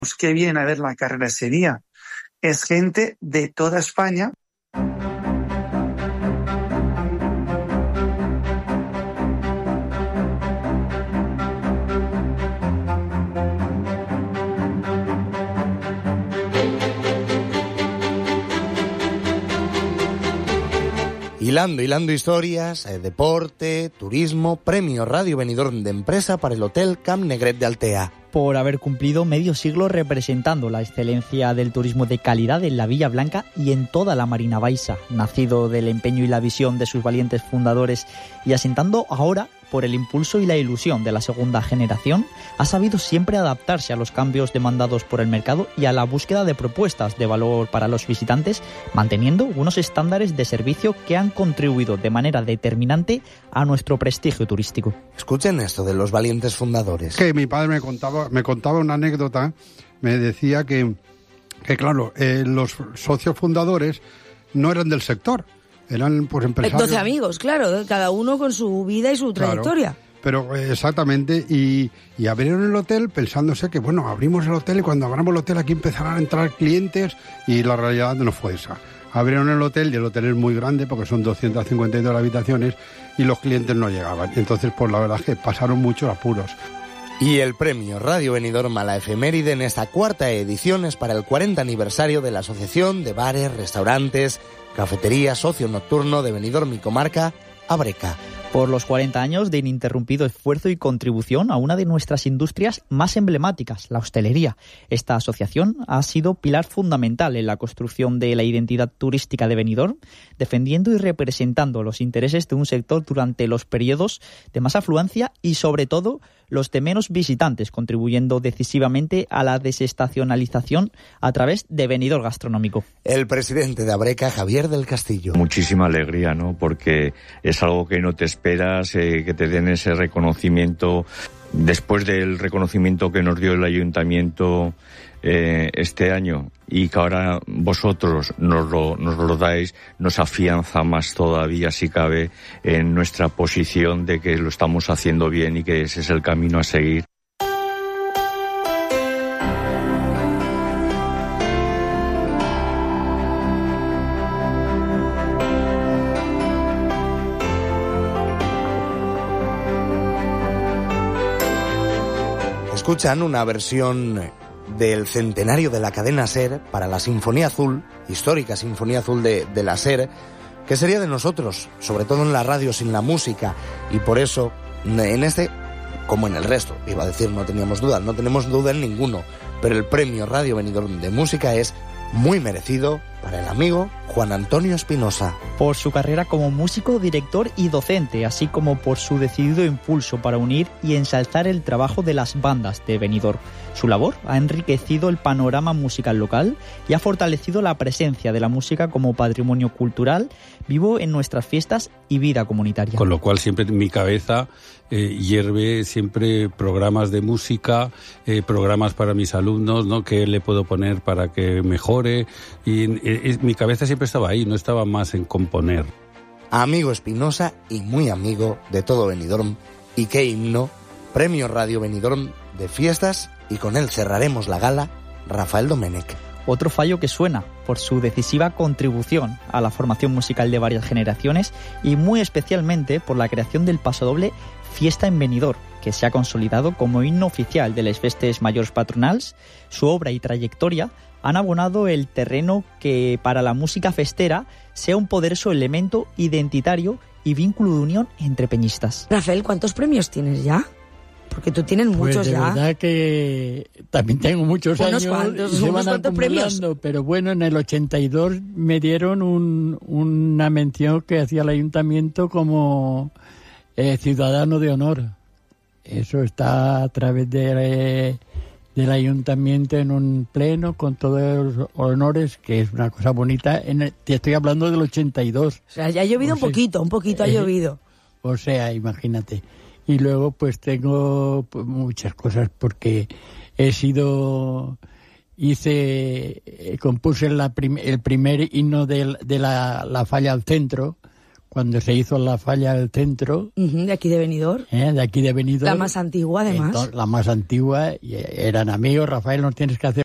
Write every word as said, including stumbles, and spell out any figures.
que vienen a ver la carrera ese día. Es gente de toda España. Hilando, hilando historias, eh, deporte, turismo, premio Radio Benidorm de Empresa para el Hotel Camp Negret de Altea. Por haber cumplido medio siglo representando la excelencia del turismo de calidad en la Villa Blanca y en toda la Marina Baixa, nacido del empeño y la visión de sus valientes fundadores y asentando ahora por el impulso y la ilusión de la segunda generación, ha sabido siempre adaptarse a los cambios demandados por el mercado y a la búsqueda de propuestas de valor para los visitantes, manteniendo unos estándares de servicio que han contribuido de manera determinante a nuestro prestigio turístico. Escuchen esto de los valientes fundadores. Que mi padre me contaba, me contaba una anécdota, me decía que, que claro, eh, los socios fundadores no eran del sector. Eran pues empresarios. doce amigos, claro, cada uno con su vida y su trayectoria. Claro, pero eh, exactamente, y, y abrieron el hotel pensándose que, bueno, abrimos el hotel y cuando abramos el hotel aquí empezarán a entrar clientes, y la realidad no fue esa. Abrieron el hotel y el hotel es muy grande porque son doscientas cincuenta y dos habitaciones y los clientes no llegaban. Entonces, pues la verdad es que pasaron muchos apuros. Y el premio Radio Benidorm a la efeméride en esta cuarta edición es para el cuarenta aniversario de la Asociación de Bares, Restaurantes, Cafetería, Socio Nocturno de Benidorm y Comarca, Abreca. Por los cuarenta años de ininterrumpido esfuerzo y contribución a una de nuestras industrias más emblemáticas, la hostelería. Esta asociación ha sido pilar fundamental en la construcción de la identidad turística de Benidorm, defendiendo y representando los intereses de un sector durante los periodos de más afluencia y, sobre todo, los de menos visitantes, contribuyendo decisivamente a la desestacionalización a través de Benidorm Gastronómico. El presidente de Abreca, Javier del Castillo. Muchísima alegría, ¿no? Porque es algo que no te esperas, eh, que te den ese reconocimiento. Después del reconocimiento que nos dio el ayuntamiento eh, este año, y que ahora vosotros nos lo, nos lo dais, nos afianza más todavía, si cabe, en nuestra posición de que lo estamos haciendo bien y que ese es el camino a seguir. Escuchan una versión del centenario de la cadena SER para la Sinfonía Azul, histórica Sinfonía Azul de, de la SER, que sería de nosotros, sobre todo en la radio, sin la música, y por eso, en este, como en el resto, iba a decir, no teníamos duda, no tenemos duda en ninguno, pero el premio Radio Benidorm de Música es muy merecido para el amigo Juan Antonio Espinosa. Por su carrera como músico, director y docente, así como por su decidido impulso para unir y ensalzar el trabajo de las bandas de Benidorm. Su labor ha enriquecido el panorama musical local y ha fortalecido la presencia de la música como patrimonio cultural vivo en nuestras fiestas y vida comunitaria. Con lo cual siempre en mi cabeza eh, hierve siempre programas de música, eh, programas para mis alumnos, ¿no? ¿Qué le puedo poner para que mejore? Y eh, mi cabeza siempre estaba ahí, no estaba más en componer. Amigo Espinosa y muy amigo de todo Benidorm. Y qué himno, Premio Radio Benidorm de Fiestas, y con él cerraremos la gala, Rafael Domenech. Otro fallo que suena por su decisiva contribución a la formación musical de varias generaciones y muy especialmente por la creación del pasodoble Fiesta en Benidorm, que se ha consolidado como himno oficial de les festes mayors patronals. Su obra y trayectoria han abonado el terreno que para la música festera sea un poderoso elemento identitario y vínculo de unión entre peñistas. Rafael, ¿cuántos premios tienes ya? Porque tú tienes muchos pues de ya. La verdad que también tengo muchos unos años. Cuantos, y se unos van cuantos premios. Pero bueno, en el ochenta y dos me dieron un, una mención que hacía el ayuntamiento como eh, ciudadano de honor. Eso está a través de, eh, del ayuntamiento en un pleno con todos los honores, que es una cosa bonita. En el, te estoy hablando del ochenta y dos. O sea, ya ha llovido o un sea, poquito, un poquito eh, ha llovido. O sea, imagínate. Y luego pues tengo pues, muchas cosas porque he sido, hice, compuse la prim, el primer himno de, de la, la falla al centro cuando se hizo la falla del centro. Uh-huh, de aquí de Benidorm. ¿eh? De aquí de Benidorm. La más antigua, además. Entonces, la más antigua, y eran amigos. Rafael, nos tienes que hacer